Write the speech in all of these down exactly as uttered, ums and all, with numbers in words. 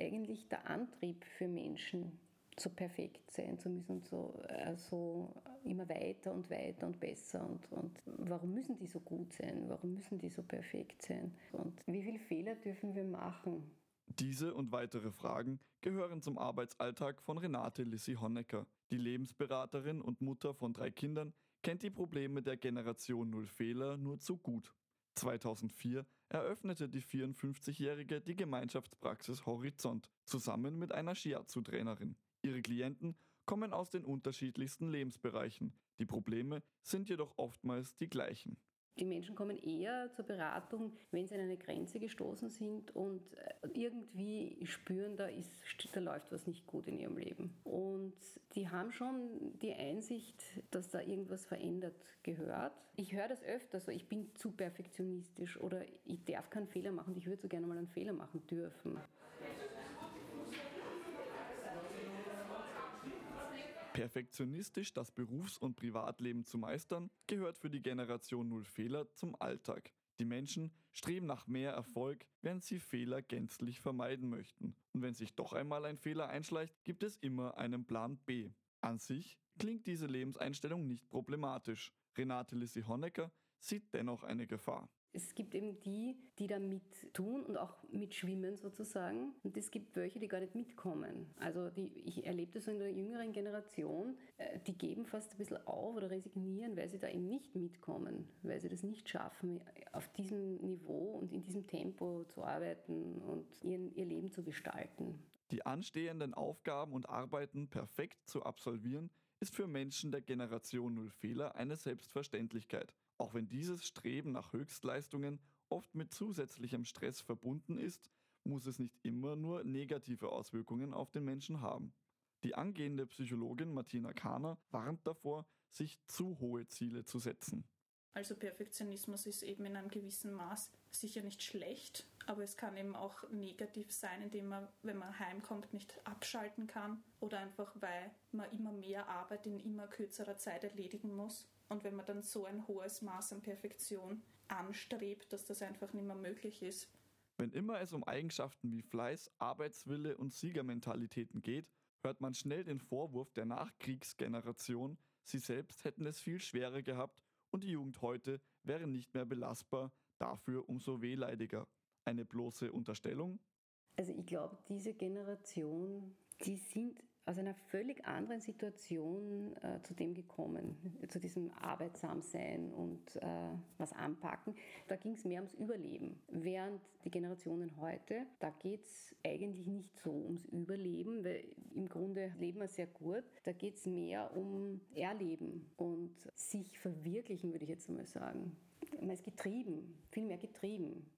eigentlich der Antrieb für Menschen, so perfekt sein zu müssen und so also immer weiter und weiter und besser. Und, und warum müssen die so gut sein? Warum müssen die so perfekt sein? Und wie viele Fehler dürfen wir machen? Diese und weitere Fragen gehören zum Arbeitsalltag von Renate Lissi Honecker. Die Lebensberaterin und Mutter von drei Kindern kennt die Probleme der Generation Null Fehler nur zu gut. zweitausendvier eröffnete die vierundfünfzigjährige die Gemeinschaftspraxis Horizont zusammen mit einer Shiatsu-Trainerin. Ihre Klienten kommen aus den unterschiedlichsten Lebensbereichen. Die Probleme sind jedoch oftmals die gleichen. Die Menschen kommen eher zur Beratung, wenn sie an eine Grenze gestoßen sind und irgendwie spüren, da, ist, da läuft was nicht gut in ihrem Leben. Und die haben schon die Einsicht, dass da irgendwas verändert gehört. Ich höre das öfter so, ich bin zu perfektionistisch oder ich darf keinen Fehler machen, ich würde so gerne mal einen Fehler machen dürfen. Perfektionistisch das Berufs- und Privatleben zu meistern, gehört für die Generation Null Fehler zum Alltag. Die Menschen streben nach mehr Erfolg, während sie Fehler gänzlich vermeiden möchten. Und wenn sich doch einmal ein Fehler einschleicht, gibt es immer einen Plan B. An sich klingt diese Lebenseinstellung nicht problematisch. Renate Lissi Honecker sieht dennoch eine Gefahr. Es gibt eben die, die da mit tun und auch mitschwimmen sozusagen. Und es gibt welche, die gar nicht mitkommen. Also die, ich erlebe das so in der jüngeren Generation, die geben fast ein bisschen auf oder resignieren, weil sie da eben nicht mitkommen, weil sie das nicht schaffen, auf diesem Niveau und in diesem Tempo zu arbeiten und ihren, ihr Leben zu gestalten. Die anstehenden Aufgaben und Arbeiten perfekt zu absolvieren, ist für Menschen der Generation Null Fehler eine Selbstverständlichkeit. Auch wenn dieses Streben nach Höchstleistungen oft mit zusätzlichem Stress verbunden ist, muss es nicht immer nur negative Auswirkungen auf den Menschen haben. Die angehende Psychologin Martina Kahner warnt davor, sich zu hohe Ziele zu setzen. Also Perfektionismus ist eben in einem gewissen Maß sicher nicht schlecht, aber es kann eben auch negativ sein, indem man, wenn man heimkommt, nicht abschalten kann oder einfach, weil man immer mehr Arbeit in immer kürzerer Zeit erledigen muss. Und wenn man dann so ein hohes Maß an Perfektion anstrebt, dass das einfach nicht mehr möglich ist. Wenn immer es um Eigenschaften wie Fleiß, Arbeitswille und Siegermentalitäten geht, hört man schnell den Vorwurf der Nachkriegsgeneration, sie selbst hätten es viel schwerer gehabt und die Jugend heute wäre nicht mehr belastbar, dafür umso wehleidiger. Eine bloße Unterstellung? Also ich glaube, diese Generation, die sind aus einer völlig anderen Situation äh, zu dem gekommen, zu diesem Arbeitsamsein und äh, was anpacken. Da ging es mehr ums Überleben. Während die Generationen heute, da geht es eigentlich nicht so ums Überleben, weil im Grunde leben wir sehr gut. Da geht es mehr um Erleben und sich verwirklichen, würde ich jetzt mal sagen. Man ist getrieben, viel mehr getrieben.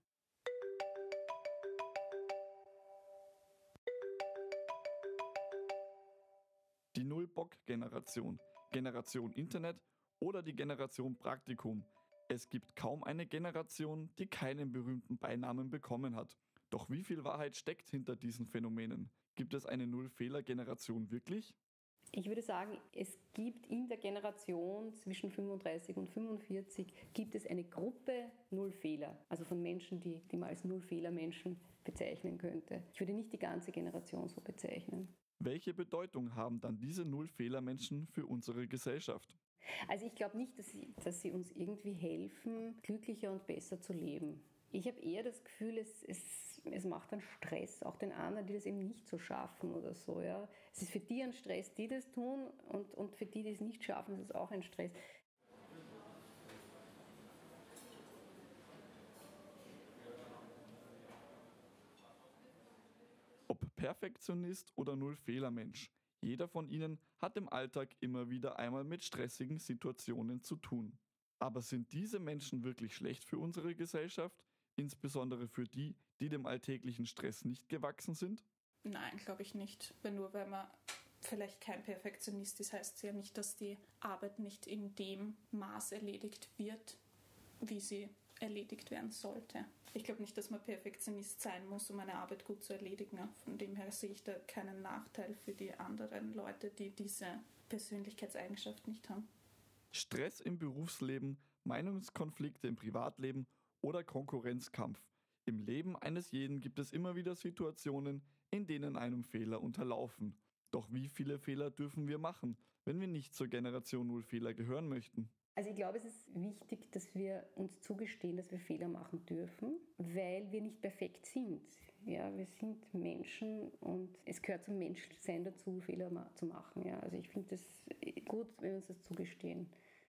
Die Null-Bock-Generation, Generation Internet oder die Generation Praktikum. Es gibt kaum eine Generation, die keinen berühmten Beinamen bekommen hat. Doch wie viel Wahrheit steckt hinter diesen Phänomenen? Gibt es eine Null-Fehler-Generation wirklich? Ich würde sagen, es gibt in der Generation zwischen fünfunddreißig und fünfundvierzig gibt es eine Gruppe Null-Fehler, also von Menschen, die, die man als Null-Fehler-Menschen bezeichnen könnte. Ich würde nicht die ganze Generation so bezeichnen. Welche Bedeutung haben dann diese Null-Fehler-Menschen für unsere Gesellschaft? Also ich glaube nicht, dass sie, dass sie uns irgendwie helfen, glücklicher und besser zu leben. Ich habe eher das Gefühl, es, es, es macht einen Stress, auch den anderen, die das eben nicht so schaffen oder so. Ja. Es ist für die ein Stress, die das tun und, und für die, die es nicht schaffen, ist es auch ein Stress. Ob Perfektionist oder Null-Fehler-Mensch, jeder von ihnen hat im Alltag immer wieder einmal mit stressigen Situationen zu tun. Aber sind diese Menschen wirklich schlecht für unsere Gesellschaft, insbesondere für die, die dem alltäglichen Stress nicht gewachsen sind? Nein, glaube ich nicht. Weil nur weil man vielleicht kein Perfektionist ist, heißt es ja nicht, dass die Arbeit nicht in dem Maß erledigt wird, wie sie erledigt werden sollte. Ich glaube nicht, dass man Perfektionist sein muss, um eine Arbeit gut zu erledigen. Von dem her sehe ich da keinen Nachteil für die anderen Leute, die diese Persönlichkeitseigenschaft nicht haben. Stress im Berufsleben, Meinungskonflikte im Privatleben oder Konkurrenzkampf. Im Leben eines jeden gibt es immer wieder Situationen, in denen einem Fehler unterlaufen. Doch wie viele Fehler dürfen wir machen, wenn wir nicht zur Generation Null Fehler gehören möchten? Also ich glaube, es ist wichtig, dass wir uns zugestehen, dass wir Fehler machen dürfen, weil wir nicht perfekt sind. Ja, wir sind Menschen und es gehört zum Menschsein dazu, Fehler zu machen. Ja, also ich finde es gut, wenn wir uns das zugestehen.